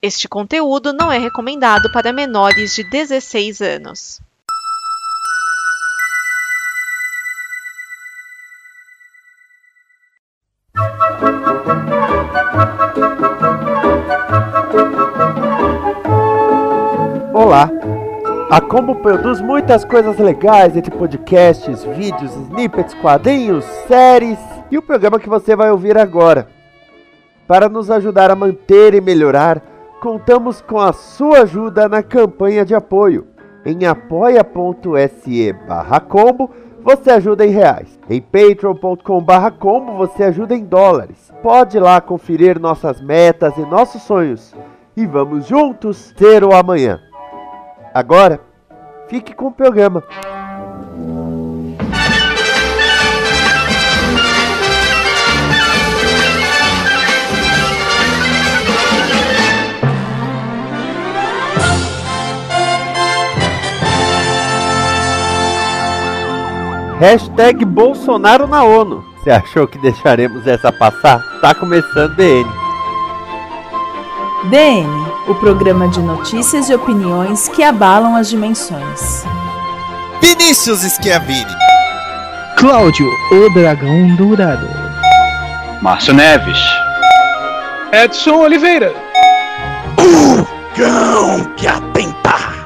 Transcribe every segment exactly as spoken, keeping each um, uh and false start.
Este conteúdo não é recomendado para menores de dezesseis anos. Olá! A Combo produz muitas coisas legais, entre podcasts, vídeos, snippets, quadrinhos, séries e o programa que você vai ouvir agora. Para nos ajudar a manter e melhorar, contamos com a sua ajuda na campanha de apoio. Em apoia.se barra combo, você ajuda em reais. Em patreon.com barra combo, você ajuda em dólares. Pode ir lá conferir nossas metas e nossos sonhos. E vamos juntos ter o amanhã. Agora, fique com o programa. Hashtag Bolsonaro na ONU. Você achou que deixaremos essa passar? Tá começando D N. D N, o programa de notícias e opiniões que abalam as dimensões. Vinícius Schiavini. Cláudio, o dragão dourado. Márcio Neves. Edson Oliveira. O cão que atenta.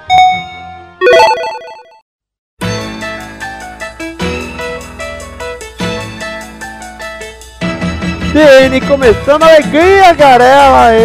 D N começando a alegria, garela! Aê!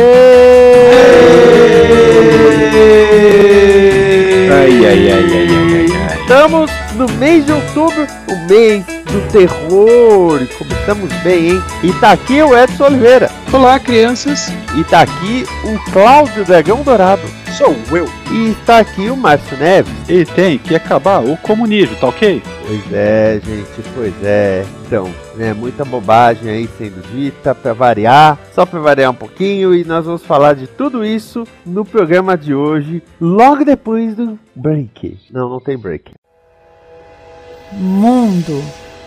Ai, ai, ai, ai, ai, ai. Estamos no mês de outubro, o mês do terror. E começamos bem, hein? E tá aqui o Edson Oliveira. Olá, crianças. E tá aqui o Cláudio Dragão Dourado. Sou eu. E está aqui o Márcio Neves. E tem que acabar o comunismo, tá ok? Pois é, gente, pois é. Então, né, muita bobagem aí sendo dita pra variar, só pra variar um pouquinho, e nós vamos falar de tudo isso no programa de hoje, logo depois do break. Não, não tem break. Mundo.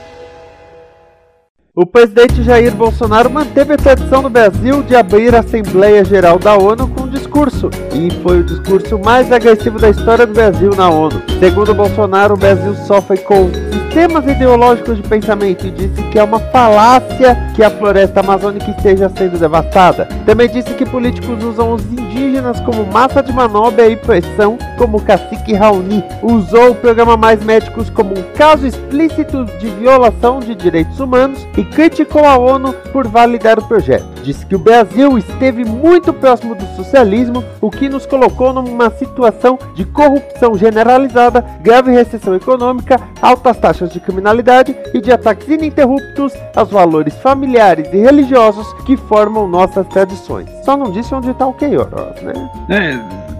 O presidente Jair Bolsonaro manteve a tradição no Brasil de abrir a Assembleia Geral da ONU com um discurso, e foi o discurso mais agressivo da história do Brasil na ONU. Segundo Bolsonaro, o Brasil sofre com sistemas ideológicos de pensamento e disse que é uma falácia que a floresta amazônica esteja sendo devastada. Também disse que políticos usam os indígenas como massa de manobra e pressão, como o cacique Raoni. Usou o programa Mais Médicos como um caso explícito de violação de direitos humanos e criticou a ONU por validar o projeto. Disse que o Brasil esteve muito próximo do socialismo, o que nos colocou numa situação de corrupção generalizada, grave recessão econômica, altas taxas de criminalidade e de ataques ininterruptos aos valores familiares e religiosos que formam nossas tradições. Só não disse onde está o Queiroz, né? É...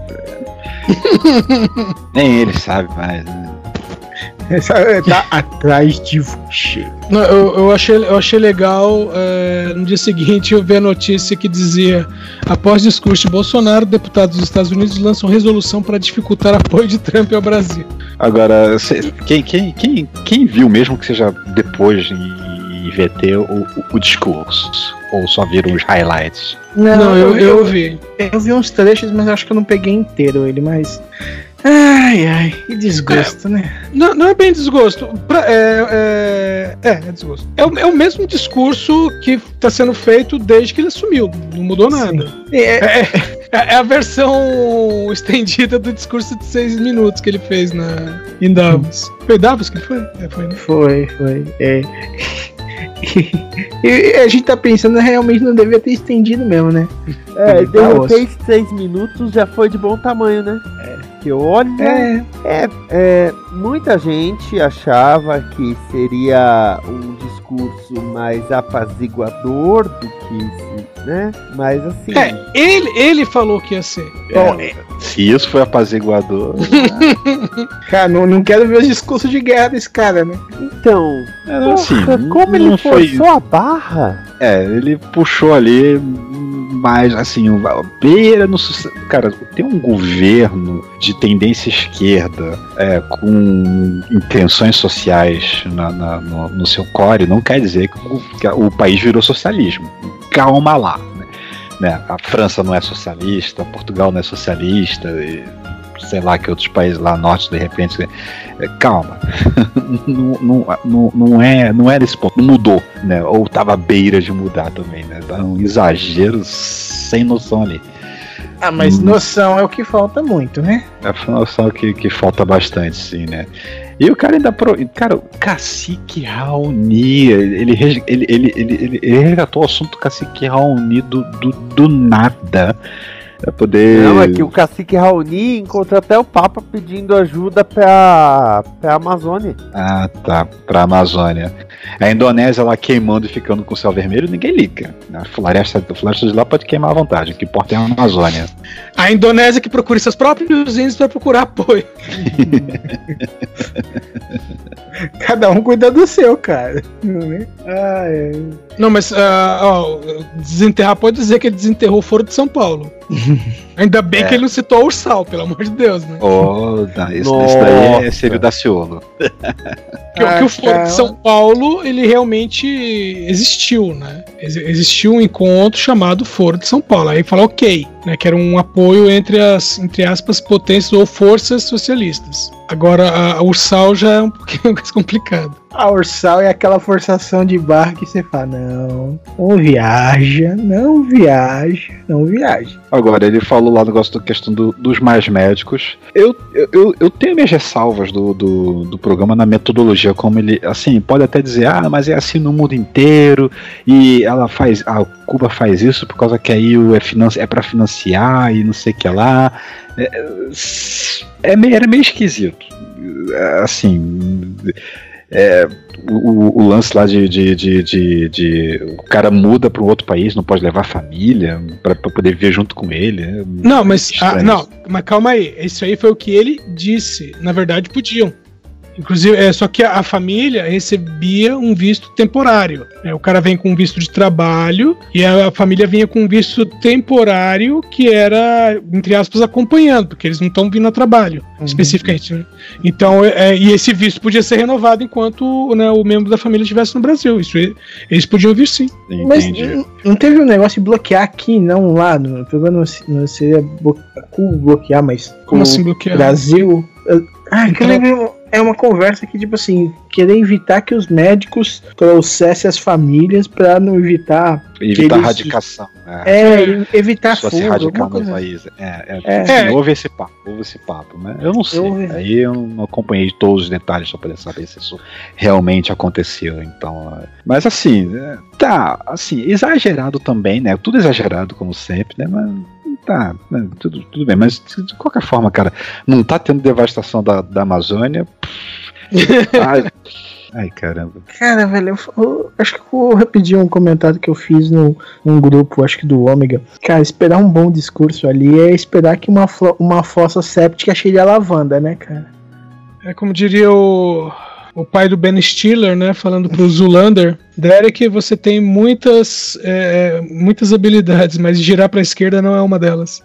Nem ele sabe mais, né? Tá atrás de você. Não, eu, eu, achei, eu achei legal é, no dia seguinte eu ver a notícia que dizia: após discurso de Bolsonaro, deputados dos Estados Unidos lançam resolução para dificultar apoio de Trump ao Brasil. Agora, cê, quem, quem, quem, quem viu mesmo que seja depois e V T o, o, o discurso? Ou só viram os highlights? Não, não eu, eu, eu vi. Eu vi uns trechos, mas acho que eu não peguei inteiro ele, mas... Ai, ai, que desgosto, é, né? Não, não é bem desgosto. Pra, é, é, é, é desgosto. É o, é o mesmo discurso que está sendo feito desde que ele assumiu. Não mudou nada. É, é, é a versão estendida do discurso de seis minutos que ele fez na, em Davos. Foi Davos que foi? É, foi, né? Foi, foi. É. E a gente tá pensando, realmente não devia ter estendido mesmo, né? É, de repente seis minutos já foi de bom tamanho, né? É. Que olha, é. É, é, muita gente achava que seria um discurso mais apaziguador do que, né? Mas assim... É, ele, ele falou que ia ser. Bom, é, se isso foi apaziguador... Né? Cara, não, não quero ver os discursos de guerra desse cara, né? Então, é, porra, assim, como ele forçou foi... a barra? É, ele puxou ali... Mas, assim, a beira no... Cara, tem um governo de tendência esquerda é, com intenções sociais na, na, no, no seu core, não quer dizer que o, que o país virou socialismo. Calma lá, né? né, a França não é socialista, Portugal não é socialista, e sei lá que outros países lá norte de repente, é, calma, não, não, não, não é não era esse ponto, não mudou, né, ou estava à beira de mudar também, né, tá um exagero sem noção ali. Ah, mas hum. noção é o que falta muito, né? É noção que, que falta bastante, sim, né? E o cara ainda. Pro... Cara, o Cacique Raoni, ele, ele, ele, ele, ele, ele resgatou o assunto do Cacique Raoni do, do, do nada. Pra poder. Não, é que o Cacique Raoni encontrou até o Papa pedindo ajuda pra, pra Amazônia. Ah, tá. Pra Amazônia. A Indonésia lá queimando e ficando com o céu vermelho, ninguém liga. A floresta, a floresta de lá pode queimar à vontade. O que importa é a Amazônia. A Indonésia que procura seus próprios índios para procurar apoio. Cada um cuida do seu, cara. Ah, é. Não, mas uh, ó, desenterrar pode dizer que ele desenterrou o Foro de São Paulo. Ainda bem é. que ele não citou o Ursal, pelo amor de Deus, né? Oh, não, isso, isso daí é seria o Daciolo. Que, ah, que o Foro de São Paulo, ele realmente existiu, né? Ex- existiu um encontro chamado Foro de São Paulo. Aí fala ok, né? Que era um apoio entre as, entre aspas, potências ou forças socialistas. Agora, a, a Ursal já é um pouquinho mais complicado. A Ursal é aquela forçação de barra que você fala, não, não viaja, não viaja, não viaja. Agora, ele falou lá no negócio da questão do, dos mais médicos. Eu, eu, eu tenho minhas ressalvas do, do, do programa na metodologia, como ele, assim, pode até dizer, ah, mas é assim no mundo inteiro, e ela faz, a Cuba faz isso por causa que aí o é, financi- é pra financiar e não sei o que lá. É, é meio, era meio esquisito. Assim... É, o, o lance lá de, de, de, de, de o cara muda para um outro país, não pode levar a família para poder viver junto com ele. É não, mas ah, não, mas calma aí, isso aí foi o que ele disse. Na verdade, podiam. Inclusive, é, só que a, a família recebia um visto temporário. É, o cara vem com um visto de trabalho e a, a família vinha com um visto temporário que era, entre aspas, acompanhando, porque eles não estão vindo a trabalho, uhum. especificamente. Né? Então, é, e esse visto podia ser renovado enquanto, né, o membro da família estivesse no Brasil. Isso eles podiam vir sim. Mas não, não teve um negócio de bloquear aqui, não lá? No, não, não seria bloquear, mas como assim bloquear? Brasil. Ah, que eu lembro. É uma conversa que, tipo assim, querer evitar que os médicos trouxessem as famílias pra não evitar... Evitar eles... radicação. É, é evitar fuga, se radicar no país. É, é, é. Assim, é. Houve esse papo, houve esse papo, né? Eu não sei, eu... aí eu não acompanhei todos os detalhes pra poder saber se isso realmente aconteceu, então... Mas assim, tá, assim, exagerado também, né? Tudo exagerado, como sempre, né? Mas... Tá, né, tudo, tudo bem, mas de qualquer forma, cara, não tá tendo devastação da, da Amazônia. ai, ai, caramba. Cara, velho, eu, eu acho que eu vou repetir um comentário que eu fiz no, num grupo, acho que do Ômega. Cara, esperar um bom discurso ali é esperar que uma, uma fossa séptica cheie de lavanda, né, cara? É como diria o. O pai do Ben Stiller, né, falando pro Zoolander, Derek, você tem muitas, é, muitas habilidades, mas girar pra esquerda não é uma delas.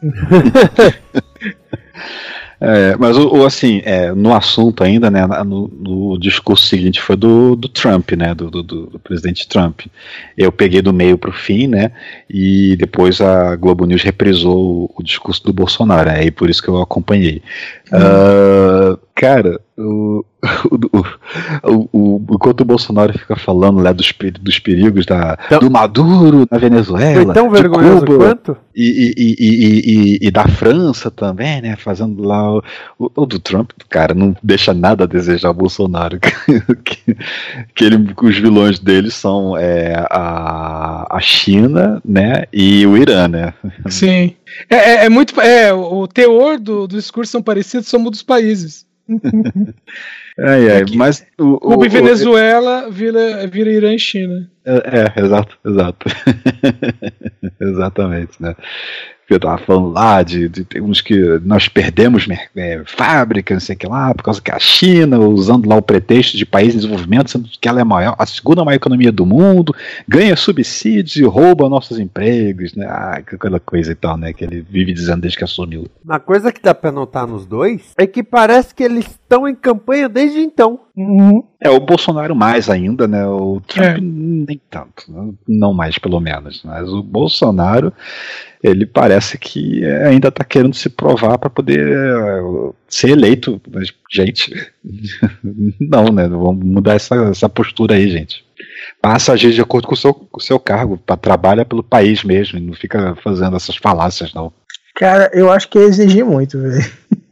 É, mas o, o assim, é, no assunto ainda, né, no, no discurso seguinte foi do, do Trump, né, do, do, do presidente Trump. Eu peguei do meio pro fim, né, e depois a Globo News reprisou o, o discurso do Bolsonaro, aí né, por isso que eu acompanhei. Hum. Uh, cara, o, o, o, o, enquanto o Bolsonaro fica falando lá dos, dos perigos da, então, do Maduro na Venezuela, foi tão vergonhoso Cuba, quanto? E, e, e, e, e da França também, né? Fazendo lá o, o, o do Trump, cara, não deixa nada a desejar o Bolsonaro. que, que, ele, que os vilões dele são é, a, a China, né? E o Irã, né? Sim. É, é, é muito. É, o teor do, do discurso são parecidos, são dos países. Ai, ai, mas o, Cuba o, e Venezuela o, vira, vira Irã e China. É, é exato, exato. Exatamente, né? Eu tava falando lá de, de, de uns que nós perdemos é, fábricas, não sei o que lá, por causa que a China, usando lá o pretexto de país em desenvolvimento, sendo que ela é a, maior, a segunda maior economia do mundo, ganha subsídios e rouba nossos empregos, né? Ah, aquela coisa e tal, né? Que ele vive dizendo desde que assumiu. Uma coisa que dá pra notar nos dois é que parece que eles estão em campanha desde então. Uhum. É, o Bolsonaro mais ainda, né? O Trump É. nem tanto, né? Não mais pelo menos. Mas o Bolsonaro, ele parece que ainda está querendo se provar para poder é, ser eleito. Mas, gente, não, né? Vamos mudar essa, essa postura aí, gente. Passa a agir de acordo com o seu, com o seu cargo, pra, trabalha pelo país mesmo, e não fica fazendo essas falácias, não. Cara, eu acho que é exigir muito, velho.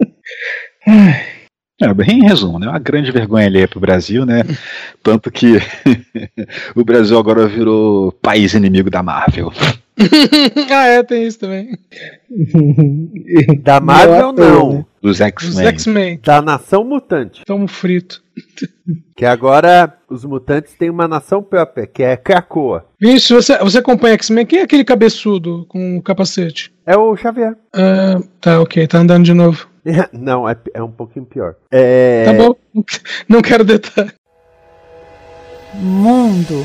É, bem em resumo, né? Uma grande vergonha ali pro Brasil, né? Tanto que o Brasil agora virou país inimigo da Marvel. Ah, é, tem isso também. Da Marvel, Não, não. Dos Os X-Men. X-Men. Da Nação Mutante. Tamo frito. Que agora os mutantes têm uma nação própria, que é Krakoa. Vinícius, você, você acompanha X-Men? Quem é aquele cabeçudo com o capacete? É o Xavier. Ah, tá, ok, tá andando de novo. Não, é, é um pouquinho pior. É... Tá bom, não quero detalhe. Mundo.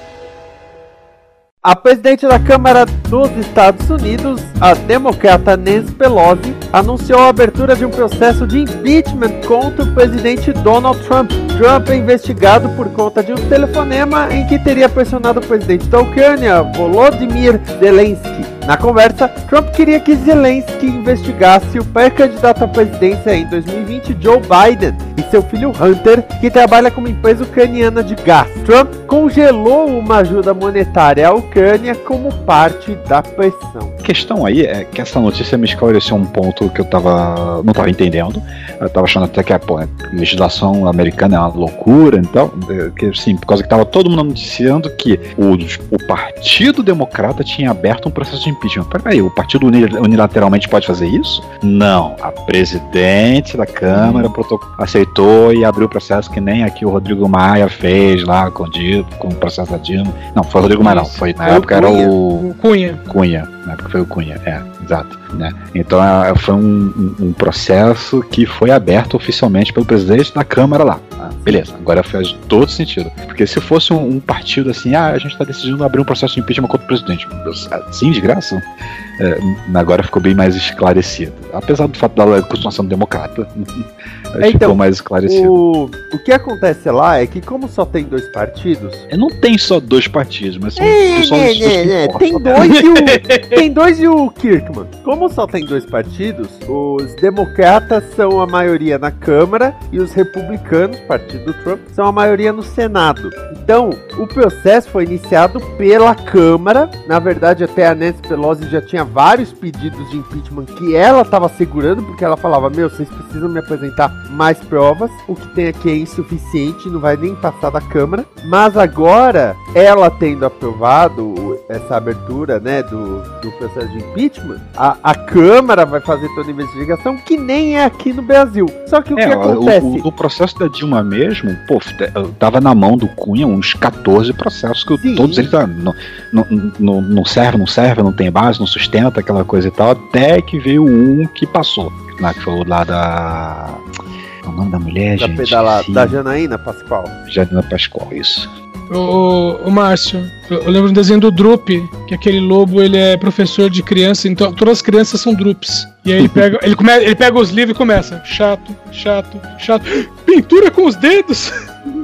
A presidente da Câmara dos Estados Unidos, a democrata Nancy Pelosi, anunciou a abertura de um processo de impeachment contra o presidente Donald Trump. Trump é investigado por conta de um telefonema em que teria pressionado o presidente da Ucrânia, Volodymyr Zelensky. Na conversa, Trump queria que Zelensky investigasse o pré-candidato à presidência em dois mil e vinte, Joe Biden, e seu filho Hunter, que trabalha com uma empresa ucraniana de gás. Trump congelou uma ajuda monetária à Ucrânia como parte da pressão. A questão aí é que essa notícia me esclareceu um ponto que eu tava, não estava entendendo. Eu estava achando até que a, pô, a legislação americana é uma loucura, então, que, assim, por causa que estava todo mundo noticiando que o, o Partido Democrata tinha aberto um processo de impeachment. Peraí, o partido unilateralmente pode fazer isso? Não. A presidente da Câmara aceitou e abriu o processo que nem aqui o Rodrigo Maia fez lá com o, Dilma, com o processo da Dilma. Não, foi o Rodrigo Maia não. Foi, na Foi época era o... O Cunha. Cunha. Na época foi o Cunha, é, exato. Né? Então é, foi um, um, um processo que foi aberto oficialmente pelo presidente da Câmara lá. Ah, beleza, agora faz todo sentido. Porque se fosse um, um partido assim, ah, a gente está decidindo abrir um processo de impeachment contra o presidente. Assim, de graça? É, agora ficou bem mais esclarecido. Apesar do fato dela continuar sendo democrata, Então, ficou mais esclarecido. O, o que acontece lá é que, como só tem dois partidos. Não tem só dois partidos, mas são É, só né, os dois que né, né, importam. tem dois e o tem dois e o Kirkman. Como só tem dois partidos, os democratas são a maioria na Câmara e os republicanos, partido do Trump, são a maioria no Senado. Então, o processo foi iniciado pela Câmara. Na verdade, até a Nancy Pelosi já tinha vários pedidos de impeachment que ela estava segurando, porque ela falava, meu, vocês precisam me apresentar mais provas, o que tem aqui é insuficiente, não vai nem passar da Câmara. Mas agora, ela tendo aprovado essa abertura, né, do, do processo de impeachment, a, a Câmara vai fazer toda a investigação, que nem é aqui no Brasil. Só que o É, que acontece... O, o, o processo da Dilma mesmo, pô, tava na mão do Cunha uns catorze processos, que Sim. todos eles ah, não, não, não, não serve, não serve, não tem base, não sustenta aquela coisa e tal, até que veio um que passou, lá que foi o lá da... O nome da mulher, Da, gente? pedala, Sim. da Janaína Pascoal. Janina Pascoal, isso. O, o Márcio, eu, eu lembro do desenho do Drup, que aquele lobo ele é professor de criança, então todas as crianças são Drups. E aí ele pega, ele come, ele pega os livros e começa, chato, chato, chato, pintura com os dedos.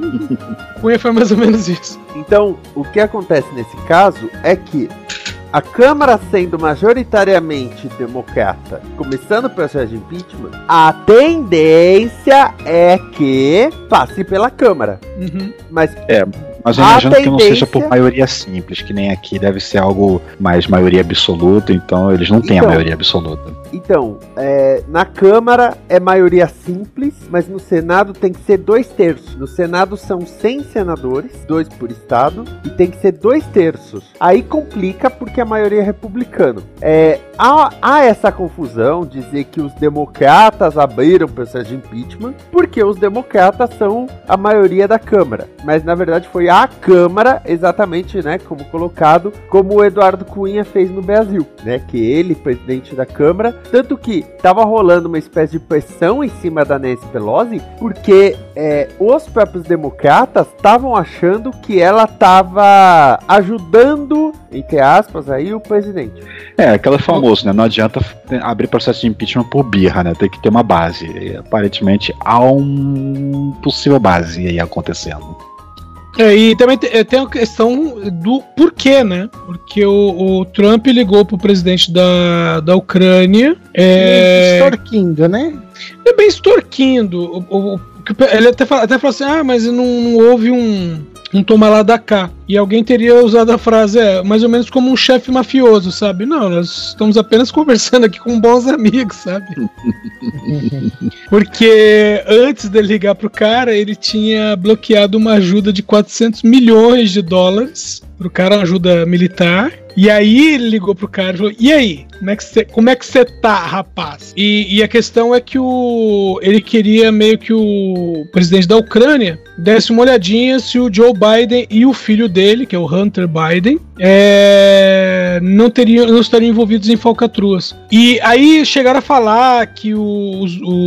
Cunha foi mais ou menos isso. Então, o que acontece nesse caso é que a Câmara sendo majoritariamente democrata, começando o processo de impeachment, a tendência é que passe pela Câmara. Uhum. Mas Mas eu A imagino que não seja por tendência- maioria simples, que nem aqui deve ser algo mais maioria absoluta, então eles não têm Então, a maioria absoluta. Então, é, na Câmara é maioria simples, mas no Senado tem que ser dois terços. No Senado são cem senadores, dois por estado, e tem que ser dois terços. Aí complica porque a maioria é republicano. É, há, há essa confusão, dizer que os democratas abriram o processo de impeachment, porque os democratas são a maioria da Câmara. Mas na verdade foi a Câmara, exatamente, né, como colocado, como o Eduardo Cunha fez no Brasil, né, que ele, presidente da Câmara, Tanto que tava rolando uma espécie de pressão em cima da Nancy Pelosi, porque é, os próprios democratas estavam achando que ela tava ajudando, entre aspas, aí o presidente. É, aquela famosa, né? Não adianta abrir processo de impeachment por birra, né? Tem que ter uma base. E, aparentemente há um possível base aí acontecendo. É, e também tem, tem a questão do porquê, né? Porque o, o Trump ligou pro presidente da, da Ucrânia. É... Extorquindo, né? É bem extorquindo. O, o, o, ele até fala, até fala assim: ah, mas não, não houve um, um toma lá da cá. E alguém teria usado a frase, é, mais ou menos como um chefe mafioso, sabe? Não, nós estamos apenas conversando aqui com bons amigos, sabe? Porque antes dele ligar pro cara, ele tinha bloqueado uma ajuda de quatrocentos milhões de dólares pro cara, uma ajuda militar. E aí ele ligou pro cara e falou: e aí? Como é que você como é que você tá, rapaz? E, e a questão é que o ele queria meio que o presidente da Ucrânia desse uma olhadinha se o Joe Biden e o filho dele, que é o Hunter Biden, é, não, teriam, não estariam envolvidos em falcatruas. E aí chegaram a falar que o,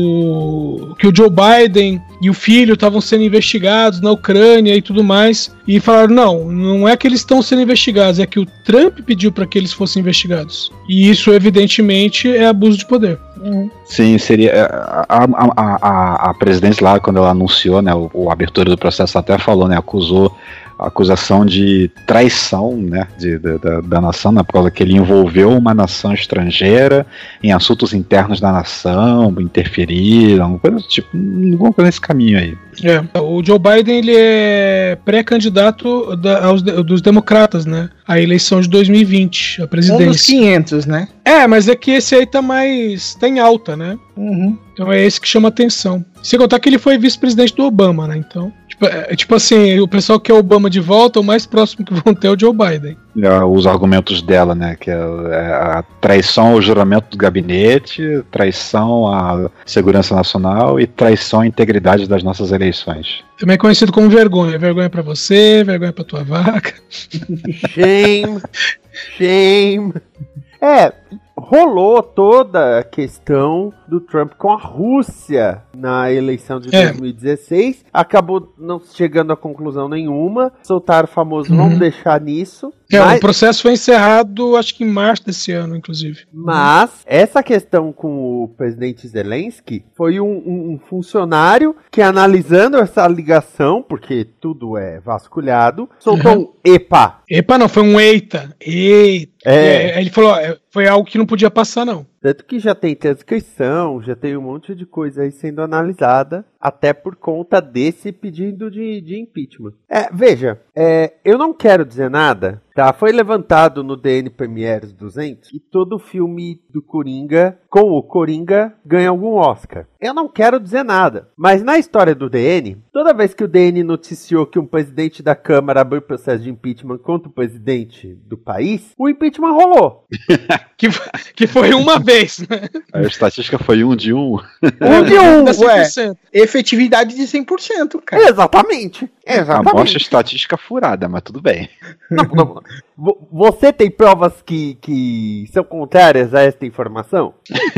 o, que o Joe Biden e o filho estavam sendo investigados na Ucrânia e tudo mais. E falaram: não, não é que eles estão sendo investigados, é que o Trump pediu para que eles fossem investigados. E isso, evidentemente, é abuso de poder. Uhum. Sim, seria. A, a, a, a presidente lá, quando ela anunciou, né, o, a abertura do processo, até falou, né, acusou a acusação de traição, né, de, de, da, da nação, né, por causa que ele envolveu uma nação estrangeira em assuntos internos da nação, interferiram, coisa tipo, alguma coisa nesse caminho aí. É, o Joe Biden, ele é pré-candidato da, aos, dos democratas, né, à eleição de dois mil e vinte, a presidência. Um dos quinhentos, né? É, mas é que esse aí tá mais, tá em alta, né? Uhum. Então é esse que chama atenção. Sem contar que ele foi vice-presidente do Obama, né? Então, tipo, é, tipo assim, o pessoal que quer o Obama de volta, o mais próximo que vão ter é o Joe Biden. Os argumentos dela, né? Que é a traição ao juramento do gabinete, traição à segurança nacional e traição à integridade das nossas eleições. Também é conhecido como vergonha. Vergonha pra você, vergonha pra tua vaca. Shame, shame. É, rolou toda a questão do Trump com a Rússia na eleição de É. dois mil e dezesseis. Acabou não chegando a conclusão nenhuma. Soltaram o famoso Uhum. vamos deixar nisso. É, mas, o processo foi encerrado, acho que em março desse ano, inclusive. mas essa questão com o presidente Zelensky foi um, um- um funcionário que, analisando essa ligação, porque tudo é vasculhado, soltou Uhum. um epa. Epa, não, foi um eita. Eita. É. É, aí ele falou: ó, é, foi algo que não podia passar, não. Tanto que já tem transcrição, já tem um monte de coisa aí sendo analisada, até por conta desse pedido de, de impeachment. É, veja, é, eu não quero dizer nada, tá? Foi levantado no D N Premieres duzentos que todo filme do Coringa, com o Coringa, ganha algum Oscar. Eu não quero dizer nada, mas na história do D N, toda vez que o D N noticiou que um presidente da Câmara abriu processo de impeachment contra o presidente do país, o impeachment rolou. Que, que foi uma vez, né? A estatística foi um de um. Um de um, Dá cem por ué. cento. Efetividade de cem por cento, cara. Exatamente. A Exatamente. mostra estatística furada, mas tudo bem. Não, não, não. Vo- Você tem provas que, que são contrárias a esta informação?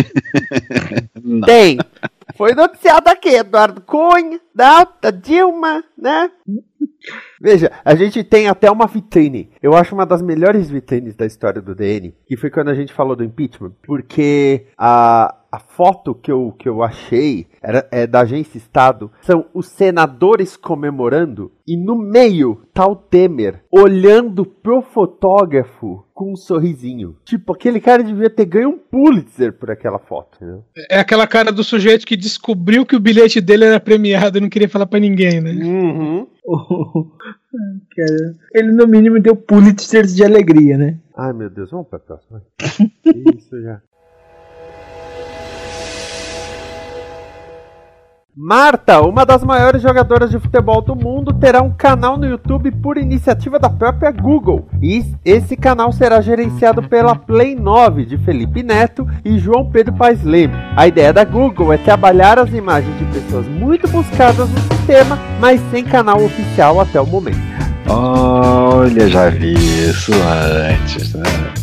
Não. Tem. Foi noticiado aqui, Eduardo Cunha, da, da Dilma, né? Veja, a gente tem até uma vitrine. Eu acho uma das melhores vitrines da história do D N, que foi quando a gente falou do impeachment, porque a, a foto que eu, que eu achei era, é da Agência Estado, são os senadores comemorando, e no meio tá o Temer olhando pro fotógrafo com um sorrisinho. Tipo, aquele cara devia ter ganho um Pulitzer por aquela foto, né? É aquela cara do sujeito que descobriu que o bilhete dele era premiado e não queria falar pra ninguém, né? Uhum. Cara, ele no mínimo deu Pulitzer de alegria, né? Ai, meu Deus, vamos pra próxima. Isso já. Marta, uma das maiores jogadoras de futebol do mundo, terá um canal no YouTube por iniciativa da própria Google. E esse canal será gerenciado pela Play nove, de Felipe Neto e João Pedro Paes Leme. A ideia da Google é trabalhar as imagens de pessoas muito buscadas no sistema, mas sem canal oficial até o momento. Olha, já vi isso antes, né?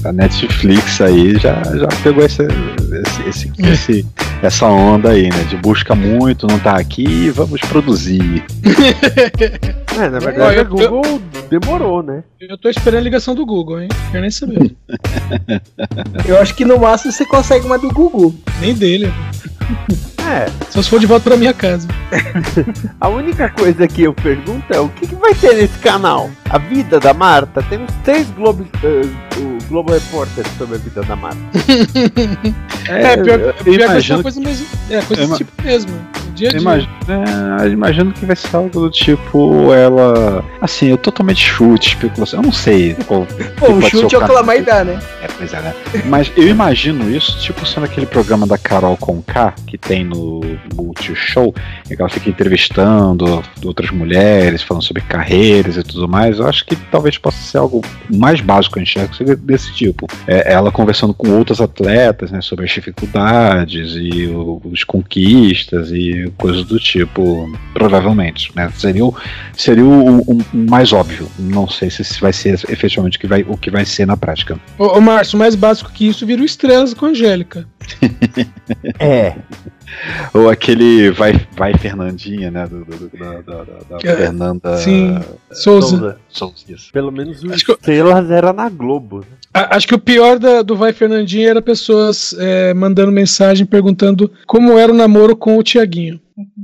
a Netflix aí já, já pegou esse, esse, esse, esse, essa onda aí, né? De busca muito, não tá aqui, vamos produzir. É, na verdade, eu, a Google eu, demorou, né? Eu tô esperando a ligação do Google, hein? Quero nem saber. Eu acho que no máximo você consegue uma do Google. Nem dele. É. Só se for de volta pra minha casa. A única coisa que eu pergunto é o que, que vai ter nesse canal? A vida da Marta? Temos três Globo, uh, o Globo Repórter sobre a vida da Marta. É, pior, eu, pior eu que vai ser uma imagino coisa mesmo. É, coisa eu desse tipo mesmo. Dia a dia. Imagino, é, imagino que vai ser algo do tipo, ela. Assim, eu totalmente chute, especulação. Eu não sei qual. Pô, o chute é o que ela mais dá, né? É, pois é, né? Mas eu imagino isso, tipo, sendo aquele programa da Carol Conká, que tem no Multishow, em que ela fica entrevistando outras mulheres, falando sobre carreiras e tudo mais. Eu acho que talvez possa ser algo mais básico, eu enxergo, desse tipo. É, ela conversando com outros atletas, né, sobre as dificuldades e os conquistas e coisas do tipo, provavelmente, né? Seria o, seria o, o, o mais óbvio. Não sei se vai ser efetivamente o que vai, o que vai ser na prática. Ô, ô Márcio, mais básico que isso vira o Estrelas com a Angélica. É. Ou aquele vai, vai Fernandinha, né? Do, do, do, da, da, da é, Fernanda sim. Souza. Souza. Souza, isso. Pelo menos o Acho que eu- Estrelas era na Globo. Né? A- Acho que o pior da- do Vai Fernandinha era pessoas é, mandando mensagem perguntando como era o namoro com o Tiaguinho.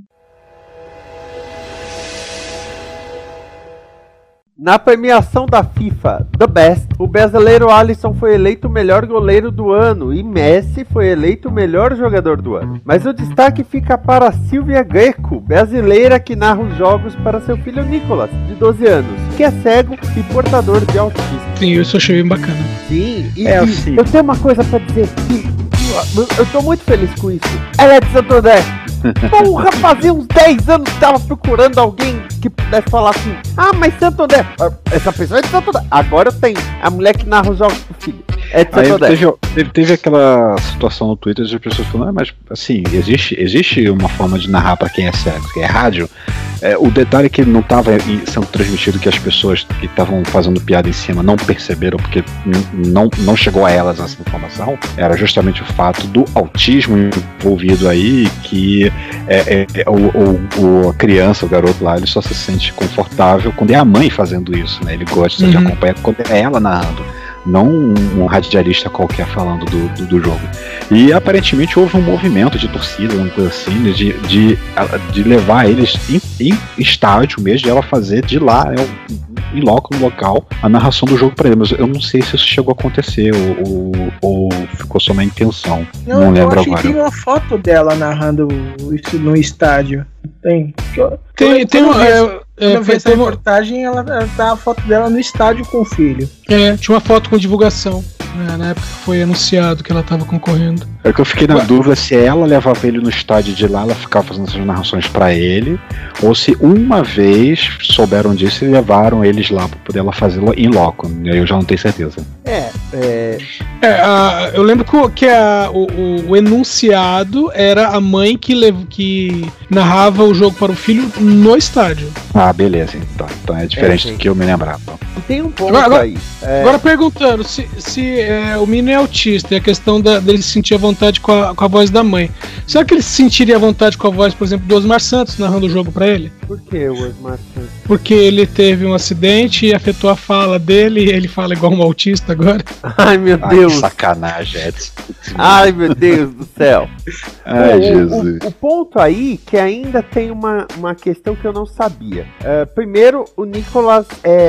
Na premiação da FIFA The Best, o brasileiro Alisson foi eleito o melhor goleiro do ano e Messi foi eleito o melhor jogador do ano. Mas o destaque fica para Silvia Greco, brasileira que narra os jogos para seu filho Nicolas, de doze anos, que é cego e portador de autismo. Sim, isso eu achei bem bacana. Sim, e, É, e sim. eu tenho uma coisa pra dizer. E, eu, eu tô muito feliz com isso. Ela é de Santo André. Porra, fazia uns dez anos que tava procurando alguém que pudesse falar assim: ah, mas Santo André, essa pessoa é de Santo André. Agora eu tenho a mulher que narra os jogos pro filho. É de Santo Aí André. teve, teve, teve aquela situação no Twitter de pessoas falando, ah, mas assim, existe, existe uma forma de narrar pra quem é cego, que é rádio. É, o detalhe é que não estava sendo transmitido, que as pessoas que estavam fazendo piada em cima não perceberam, porque n- não, não chegou a elas essa informação, era justamente o fato do autismo envolvido aí, que é, é, é, o, o, o, a criança, o garoto lá, ele só se sente confortável quando é a mãe fazendo isso, né? Ele gosta Uhum. de acompanhar quando é ela narrando, não um, um radialista qualquer falando do, do, do jogo. E aparentemente houve um movimento de torcida, uma coisa assim, né, de, de, de levar eles em, em estádio mesmo, de ela fazer de lá, né, em loco, no local, a narração do jogo para eles. Mas eu não sei se isso chegou a acontecer ou, ou, ou ficou só na intenção. Não, Não, eu lembro acho agora. que tem uma foto dela narrando isso no estádio. Tem. Tem, tem Quando uma. eu É, Quando eu vi é, essa tem uma- reportagem, ela, ela tá a foto dela no estádio com o filho. é, tinha uma foto com divulgação, né, na época que foi anunciado que ela estava concorrendo. É que eu fiquei na dúvida se ela levava ele no estádio de lá, ela ficava fazendo essas narrações pra ele, ou se uma vez souberam disso e levaram eles lá pra poder ela fazer em loco. Eu já não tenho certeza. É, é. É, a- eu lembro que, o- que a- o, o- o enunciado era a mãe que, lev- que narrava o jogo para o filho no estádio. Ah, beleza. Então, então é diferente É, do que eu me lembrava. E tem um ponto Agora- agora- aí. É, Agora perguntando, se, se é, o menino é autista e a questão da, dele se sentir à vontade com a, com a voz da mãe, será que ele se sentiria à vontade com a voz, por exemplo, do Osmar Santos narrando o jogo pra ele? por que o Osmar Santos? Porque ele teve um acidente e afetou a fala dele e ele fala igual um autista agora? Ai, meu Ai, que Deus. sacanagem, Edson. Ai, meu Deus do céu. Ai, o, Jesus. O, o ponto aí que ainda tem uma, uma questão que eu não sabia. É, primeiro, o Nicolas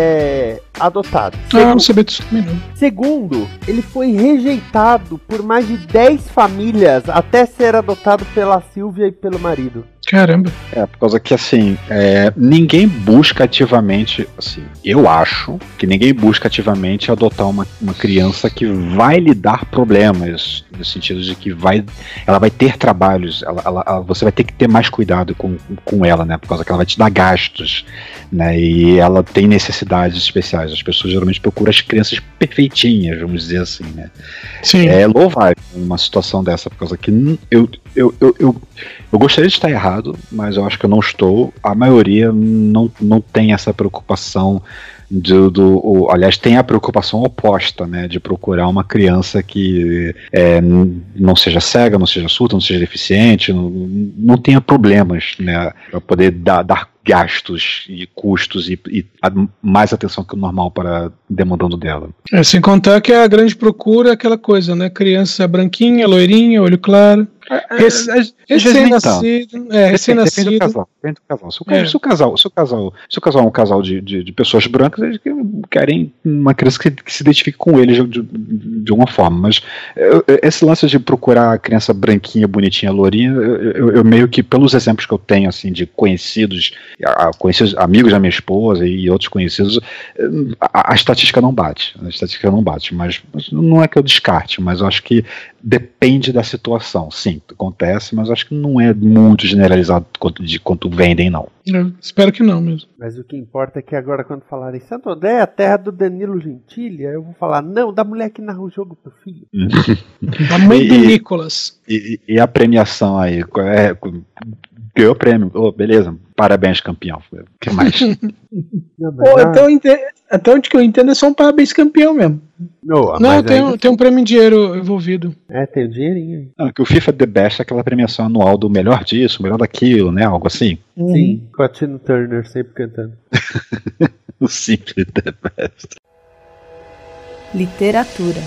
é adotado. Ah, eu Segu- não sabia disso também não. Segundo, ele foi rejeitado por mais de dez famílias até ser adotado pela Silvia e pelo marido. Caramba. É, por causa que, assim, é, ninguém busca ativamente, assim, eu acho que ninguém busca ativamente adotar uma, uma criança que vai lhe dar problemas, no sentido de que vai, ela vai ter trabalhos, ela, ela- ela- você vai ter que ter mais cuidado com, com ela, né, por causa que ela vai te dar gastos, né, e ela tem necessidades especiais. As pessoas geralmente procuram as crianças perfeitinhas, vamos dizer assim, né. Sim. É louvável uma situação dessa, por causa que n- eu, eu, eu, eu, eu gostaria de estar errado, mas eu acho que eu não estou. A maioria não, não tem essa preocupação do, do o, aliás, tem a preocupação oposta, né, de procurar uma criança que é, não seja cega, não seja surda, não seja deficiente, não, não tenha problemas, né, para poder dar, dar gastos e custos e, e a, mais atenção que o normal para demandando dela. É, sem contar que a grande procura é aquela coisa, né, criança branquinha, loirinha, olho claro. Recém-nascido, é, recém-nascido. Depende do casal. Depende do casal. Se o, é. se o casal, se o casal, se o casal é um casal de, de, de pessoas brancas, eles querem uma criança que, que se identifique com eles de, de, de uma forma. Mas eu, esse lance de procurar a criança branquinha, bonitinha, lourinha, eu, eu, eu meio que, pelos exemplos que eu tenho, assim, de conhecidos, a, conhecidos, amigos da minha esposa e outros conhecidos, a, a estatística não bate. A estatística não bate. Mas, mas não é que eu descarte, mas eu acho que depende da situação, sim. Acontece, mas acho que não é muito generalizado quanto, de quanto vendem, não. Eu espero que não mesmo. Mas o que importa é que agora, quando falarem Santo André é a terra do Danilo Gentili, aí eu vou falar, não, da mulher que narra o jogo pro filho. A mãe do Nicolas. E, e a premiação aí? É, ganhou o prêmio. Oh, beleza, parabéns, campeão. O que mais? Não, Pô, já... então, até onde que eu entendo é só um parabéns, campeão mesmo. Não, não tem, ainda... tem um prêmio em dinheiro envolvido. É, tem o um dinheirinho aí. Ah, que o FIFA The Best é aquela premiação anual do melhor disso, melhor daquilo, né? Algo assim. Sim, uhum. Com a Tina Turner sempre cantando. O Simply The Best. Literatura.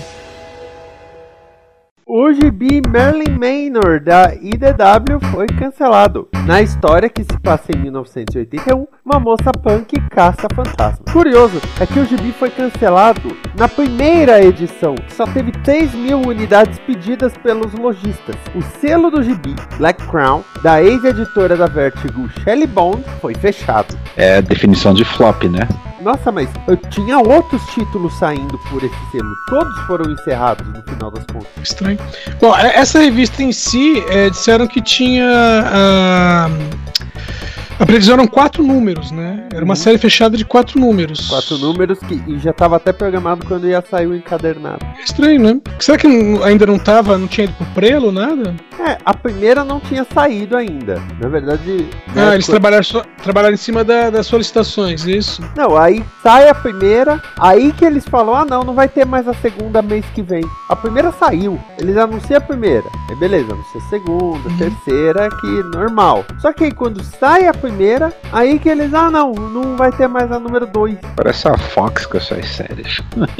O gibi Marilyn Manor da I D W foi cancelado. Na história, que se passa em mil novecentos e oitenta e um, uma moça punk caça fantasmas. Curioso é que o gibi foi cancelado na primeira edição, que só teve três mil unidades pedidas pelos lojistas. O selo do gibi, Black Crown, da ex-editora da Vertigo, Shelley Bond, foi fechado. É a definição de flop, né? Nossa, mas eu tinha outros títulos saindo por esse selo. Todos foram encerrados no final das contas. Estranho. Bom, essa revista em si, é, disseram que tinha... Uh, a previsão eram quatro números, né? Era uma série fechada de quatro números. Quatro números que e já estava até programado quando ia sair o encadernado. É estranho, né? Será que ainda não tava, não tinha ido pro prelo, nada? É, a primeira não tinha saído ainda. Na verdade... Ah, né, eles co... trabalharam, so, trabalharam em cima da, das solicitações, isso? Não, aí sai a primeira, aí que eles falam, ah não, não vai ter mais a segunda mês que vem. A primeira saiu, eles anunciam a primeira. Aí beleza, anuncia a segunda, uhum. terceira, que normal. Só que aí quando sai a primeira, aí que eles, ah não, não vai ter mais a número dois. Parece a Fox com essas séries.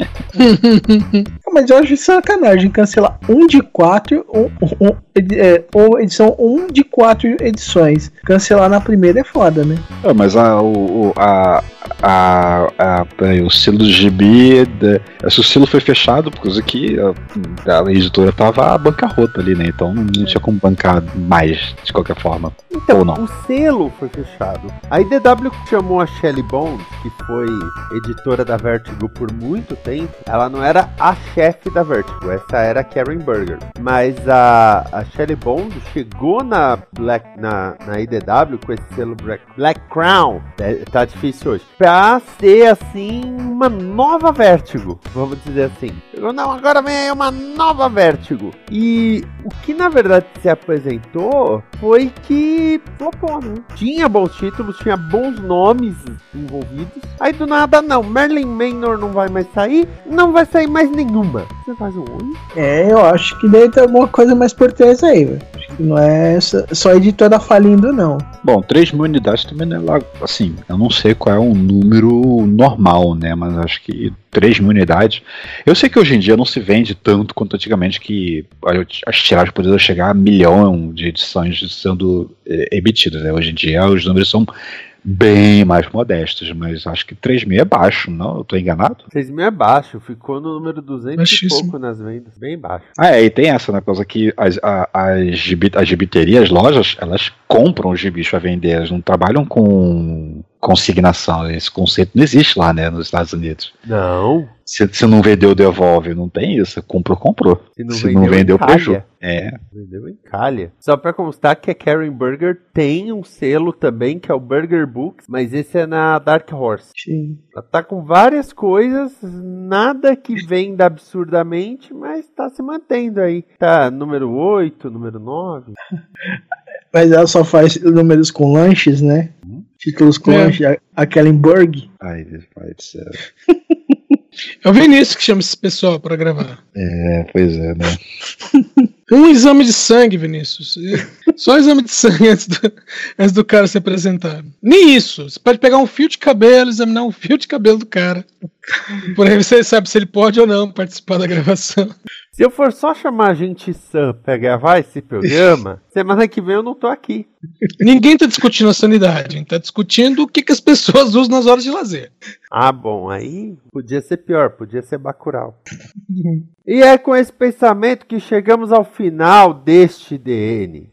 Mas eu acho sacanagem cancelar um de quatro, um, um, é, ou edição um de quatro edições. Cancelar na primeira é foda, né? É, mas a, o, a, a, a, peraí, o selo do gibi, de, esse selo foi fechado por causa que a, a editora tava bancarrota ali, né? Então não, não tinha como bancar mais, de qualquer forma. Então, ou não. O selo foi fechado. A I D W chamou a Shelley Bond, que foi editora da Vertigo por muito tempo. Ela não era a chefe da Vertigo, essa era a Karen Berger. Mas a, a Shelley Bond chegou na, Black, na, na I D W com esse selo Black, Black Crown, é, tá difícil hoje, pra ser assim uma nova Vertigo, vamos dizer assim. Não, agora vem aí uma nova Vertigo. E o que na verdade se apresentou foi que flopou, né? Tinha bons títulos, tinha bons nomes envolvidos. Aí do nada não, Marilyn Manor não vai mais sair, não vai sair mais nenhuma. Você faz um oi? É, eu acho que deve ter alguma coisa mais por trás aí, velho. Acho que não é só a editora falindo, não. Bom, três mil unidades também não é lá, assim, eu não sei qual é um número normal, né, mas acho que três mil unidades, eu sei que hoje em dia não se vende tanto quanto antigamente, que as tiragens poderiam chegar a milhão de edições sendo é, emitidas, né, hoje em dia os números são bem mais modestos, mas acho que três mil é baixo, não? Eu tô enganado? três mil é baixo, ficou no número duzentos Baixíssimo. E pouco nas vendas, bem baixo. Ah, é, e tem essa, né, coisa que as, a, as, gibi, as gibiterias, as lojas, elas compram os gibis pra vender, elas não trabalham com, consignação. Esse conceito não existe lá, né, nos Estados Unidos. Não. Se, se não vendeu, devolve. Não tem isso. Comprou, comprou. Se não se vendeu, não vendeu, encalha. prejuízo. É. Vendeu em calha. Só pra constar que a Karen Burger tem um selo também, que é o Burger Books, mas esse é na Dark Horse. Sim. Ela tá com várias coisas, nada que venda absurdamente, mas tá se mantendo aí. Tá número oito, número nove. Mas ela só faz números com lanches, né? Hum? Títulos com É. lanches. A, a Kellenberg. Ai, Deus do céu. É o Vinícius que chama esse pessoal pra gravar. É, pois é, né? Um exame de sangue, Vinícius. Só exame de sangue antes do, antes do cara se apresentar. Nem isso. Você pode pegar um fio de cabelo, examinar um fio de cabelo do cara. Por aí você sabe se ele pode ou não participar da gravação. Se eu for só chamar a gente Sam pra gravar esse programa, semana que vem eu não tô aqui. Ninguém tá discutindo a sanidade. A gente tá discutindo o que, que as pessoas usam nas horas de lazer. Ah, bom, aí podia ser pior, podia ser Bacurau. E é com esse pensamento que chegamos ao final deste D N.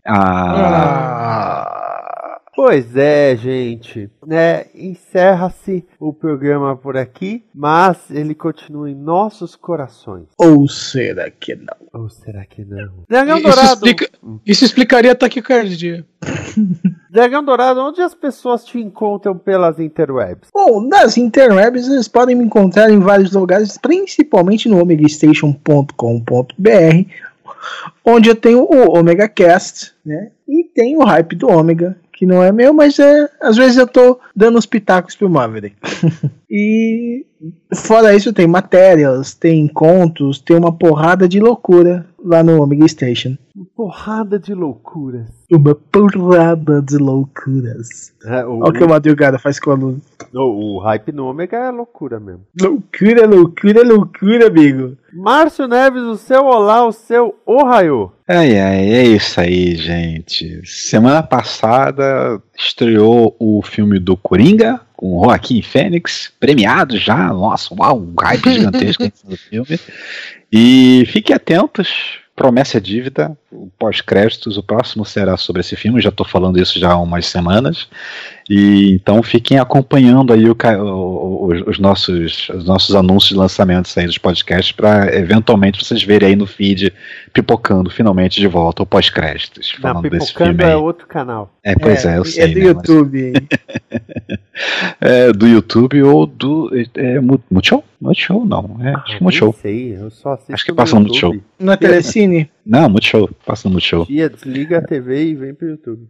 Ah. Pois é, gente, né? Encerra-se o programa por aqui, mas ele continua em nossos corações. Ou será que não? Ou será que não? Dragão Isso, Dourado. explica, isso explicaria a taquicardia. Dragão Dourado, onde as pessoas te encontram pelas interwebs? Bom, nas interwebs vocês podem me encontrar em vários lugares, principalmente no omega station ponto com ponto b r, onde eu tenho o Omega Cast, né? E tem o Hype do Ômega, que não é meu, mas é, às vezes eu tô dando os pitacos pro Maverick. E fora isso tem matérias, tem contos, tem uma porrada de loucura lá no Omega Station. Uma porrada de loucuras. Uma porrada de loucuras. É, o, Olha o que a Madrugada faz com o aluno. o, o Hype no Ômega é loucura mesmo. Loucura, loucura, loucura, amigo. Márcio Neves, o seu olá, o seu ohaiô. Ai, ai, é isso aí, gente. Semana passada estreou o filme do Coringa, com o Joaquim Fênix, premiado já. Nossa, uau, um hype gigantesco em cima do filme. E fiquem atentos, promessa é dívida, pós-créditos, o próximo será sobre esse filme, já estou falando isso já há umas semanas. E então fiquem acompanhando aí o, o, os, nossos, os nossos anúncios de lançamentos aí dos podcasts, para eventualmente vocês verem aí no feed pipocando finalmente de volta o pós-créditos, falando Não, desse filme Pipocando aí. é outro canal. É, pois é, é eu sei. É do né, YouTube. Mas... é do YouTube ou do é, Multishow? Multishow não, é, acho que Multishow. Não sei, eu só assisto Acho que passa no Multishow. Não é Telecine? Não, Multishow, passa no Multishow. Tia, desliga a T V e vem pro YouTube.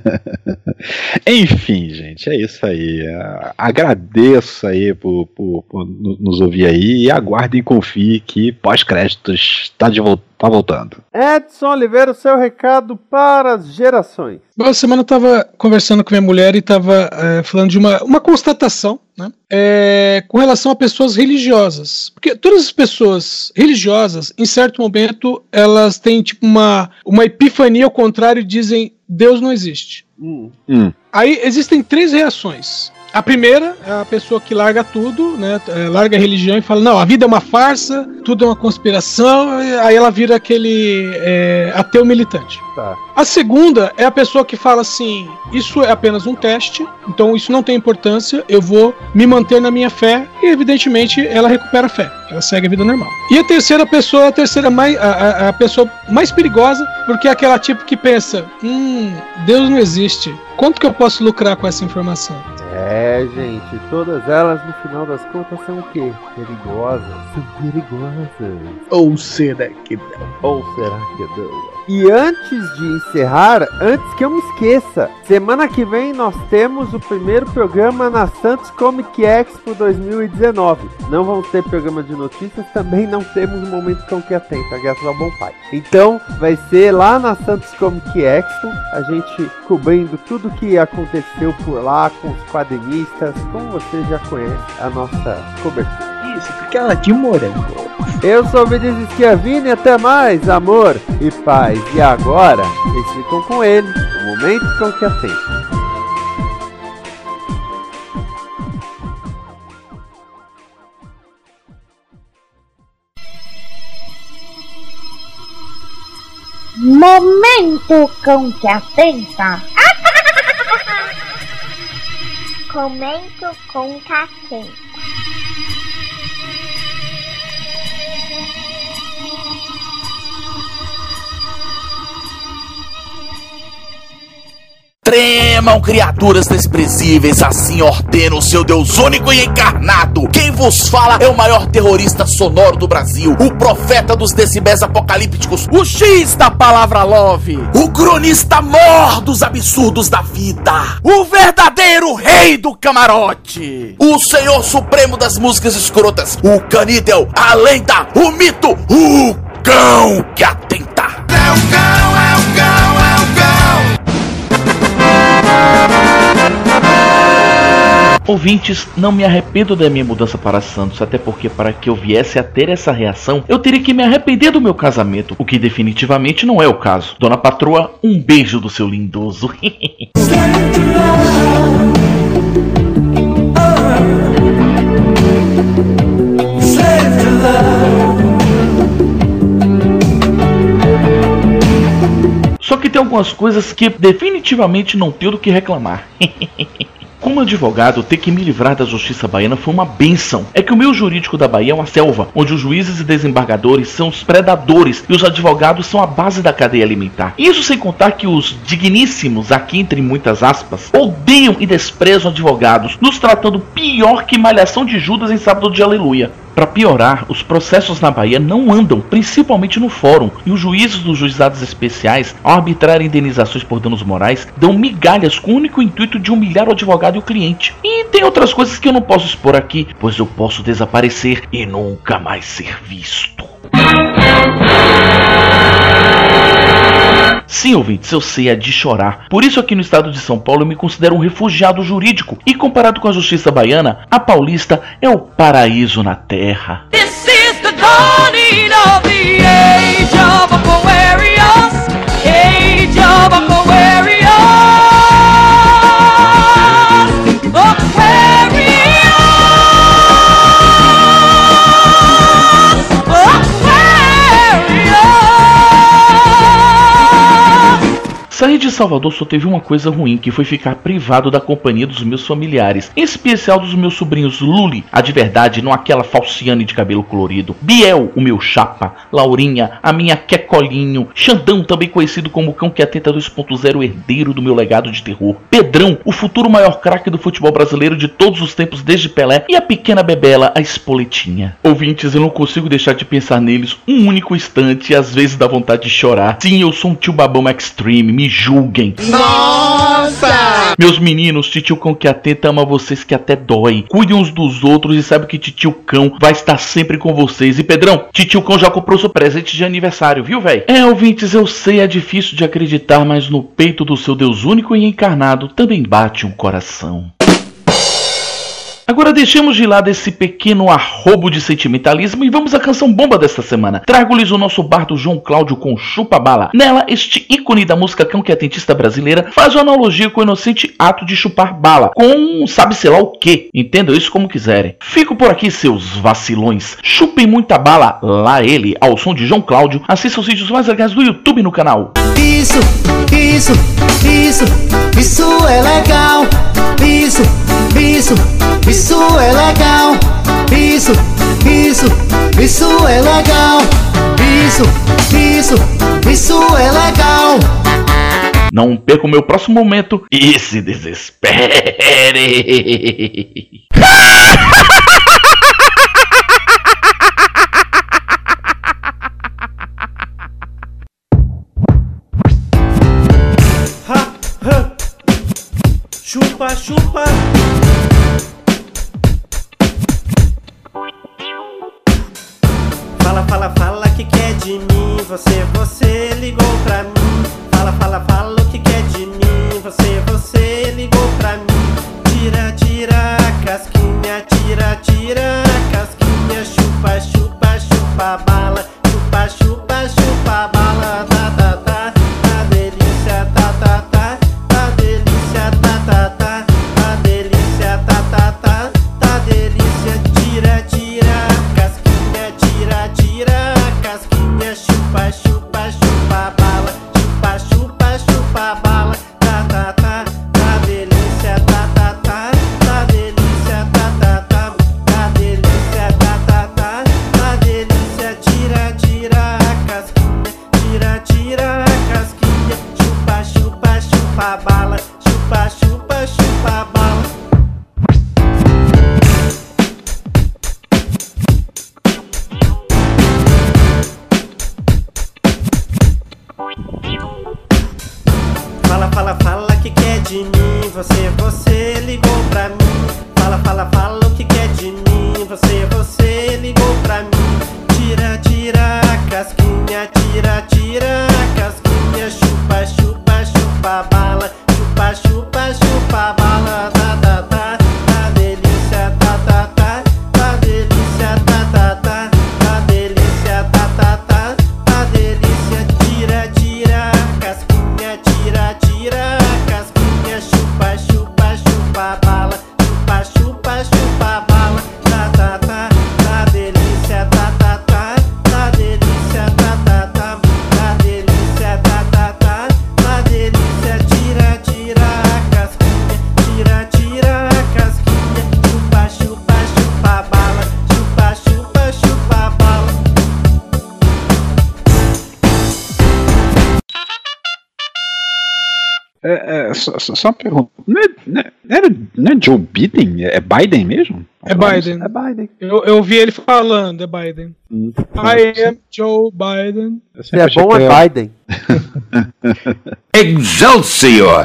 Enfim, gente, é isso aí. Uh, agradeço aí por, por, por nos ouvir aí e aguardem e confiem que pós-créditos está de volta. Tá voltando. Edson Oliveira, o seu recado para as gerações. Bom, essa semana eu tava conversando com minha mulher e tava é, falando de uma, uma constatação, né, é, com relação a pessoas religiosas. Porque todas as pessoas religiosas, em certo momento, elas têm tipo uma, uma epifania ao contrário e dizem Deus não existe. Hum. Hum. Aí existem três reações. A primeira é a pessoa que larga tudo, né, larga a religião e fala, não, a vida é uma farsa, tudo é uma conspiração, aí ela vira aquele é, ateu militante. Tá. A segunda é a pessoa que fala assim, isso é apenas um teste, então isso não tem importância, eu vou me manter na minha fé, e evidentemente ela recupera a fé, ela segue a vida normal. E a terceira pessoa, a terceira mais, a, a, a pessoa mais perigosa, porque é aquela tipo que pensa, hum, Deus não existe, quanto que eu posso lucrar com essa informação? É, gente, todas elas no final das contas são o quê? Perigosas. São perigosas. Ou será que não? Ou será que não? E antes de encerrar, antes que eu me esqueça, semana que vem nós temos o primeiro programa na Santos Comic Expo dois mil e dezenove. Não vamos ter programa de notícias, também não temos o Momento Cão que Atenta, graças ao Bom Pai. Então, vai ser lá na Santos Comic Expo, a gente cobrindo tudo que aconteceu por lá, com os quadrinistas, como você já conhece a nossa cobertura. Isso, porque ela de morango. Eu sou o Vinícius Schiavini, até mais, amor e paz. E agora, vocês ficam com ele, o Momento Cão que Atenta. Momento Cão que Atenta. Comento com Catenta. Tremam, criaturas desprezíveis, assim ordena o seu Deus único e encarnado. Quem vos fala é o maior terrorista sonoro do Brasil, o profeta dos decibéis apocalípticos, o X da palavra love, o cronista mor dos absurdos da vida, o verdadeiro rei do camarote, o senhor supremo das músicas escrotas, o canídel, a lenda, o mito, o cão que atenta. É o cão, é o cão, é o cão. Ouvintes, não me arrependo da minha mudança para Santos, até porque para que eu viesse a ter essa reação, eu teria que me arrepender do meu casamento, o que definitivamente não é o caso. Dona Patroa, um beijo do seu lindoso. Só que tem algumas coisas que definitivamente não tenho do que reclamar. Como advogado, ter que me livrar da justiça baiana foi uma bênção. É que o meio jurídico da Bahia é uma selva, onde os juízes e desembargadores são os predadores e os advogados são a base da cadeia alimentar. Isso sem contar que os digníssimos, aqui entre muitas aspas, odeiam e desprezam advogados, nos tratando pior que malhação de Judas em sábado de aleluia. Para piorar, os processos na Bahia não andam, principalmente no fórum, e os juízes dos juizados especiais, ao arbitrar indenizações por danos morais, dão migalhas com o único intuito de humilhar o advogado e o cliente. E tem outras coisas que eu não posso expor aqui, pois eu posso desaparecer e nunca mais ser visto. Sim, ouvintes, eu sei, é de chorar. Por isso aqui no estado de São Paulo eu me considero um refugiado jurídico. E comparado com a justiça baiana, a paulista é o paraíso na terra. This is the dawning of the age of Aquarius, age of Aquarius, Aquarius, Sair de Salvador só teve uma coisa ruim, que foi ficar privado da companhia dos meus familiares, em especial dos meus sobrinhos Luli, a de verdade, não aquela falciane de cabelo colorido, Biel, o meu chapa, Laurinha, a minha Quecolinho, Xandão, também conhecido como Cão que Atenta dois ponto zero, herdeiro do meu legado de terror, Pedrão, o futuro maior craque do futebol brasileiro de todos os tempos desde Pelé, e a pequena Bebela, a Espoletinha. Ouvintes, eu não consigo deixar de pensar neles um único instante e às vezes dá vontade de chorar. Sim, eu sou um tio babão extreme, me julguem. Nossa! Meus meninos, titio Cão que Atenta ama vocês que até dói. Cuidem uns dos outros e sabe que titio Cão vai estar sempre com vocês. E Pedrão, titio Cão já comprou seu presente de aniversário, viu, véi? É, ouvintes, eu sei, é difícil de acreditar, mas no peito do seu Deus único e encarnado também bate um coração. Agora deixemos de lado esse pequeno arrobo de sentimentalismo e vamos à canção bomba desta semana. Trago-lhes o nosso bardo João Cláudio com Chupa Bala. Nela, este ícone da música Cão que Atentista brasileira faz uma analogia com o inocente ato de chupar bala, com sabe-se lá o que. Entendam isso como quiserem. Fico por aqui, seus vacilões. Chupem muita bala, lá ele, ao som de João Cláudio. Assista os vídeos mais legais do YouTube no canal. Isso, isso, isso, isso é legal. Isso, isso, isso é legal. Isso, isso, isso é legal. Isso, isso, isso é legal. Não perca o meu próximo momento e se desespere. Chupa, chupa. Fala, fala, fala que quer de mim. Você, você ligou pra mim. Fala, fala, fala o que quer de mim. Você, você ligou pra mim. Tira, tira a casquinha. Tira, tira a casquinha. Chupa, chupa, chupa a bala. Chupa, chupa, chupa a bala. Tá, tá, tá. Tá delícia, tá, tá, tá. Tá delícia, tá, tá, tá. Tá delícia, tá, tá, tá. Tá delícia. Tira, tira a casquinha. Tira, tira a casquinha. Chupa, chupa, chupa a bala. Chupa, chupa, chupa. fala, fala que quer de mim. Você, você ligou pra mim. Fala, fala, fala o que quer de mim. Você, você ligou pra mim. Tira, tira a casquinha, tira, tira a casquinha. Chupa, chupa, chupa a bala. Chupa, chupa, chupa a bala. Tá, tá, tá, tá delícia, tá, tá, tá. Tá delícia, tá, tá, tá. Tá delícia, tá, tá, tá. Tá delícia, tira, tira a casquinha, tira, tira a casquinha. Chupa, chupa, chupa a bala. Chupa, chupa, chupa a bala. Tá, tá, tá. Tá delícia, tá, tá, tá. Tá delícia, tá, tá, tá. Tá delícia, tá, tá, tá. Tá delícia, tira, tira a casquinha. Tira, tira a casquinha. Chupa, chupa, chupa a bala. Chupa, chupa, chupa a bala. É, é, só, só só uma pergunta. Não é, não, é, não é Joe Biden? É Biden mesmo? É Biden. É Biden. Eu, eu ouvi ele falando, é Biden. Hum, I am Joe Biden. Se é bom, é Biden. Excelsior!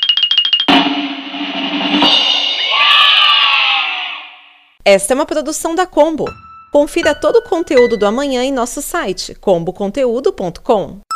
Esta é uma produção da Combo. Confira todo o conteúdo do amanhã em nosso site combo conteúdo ponto com.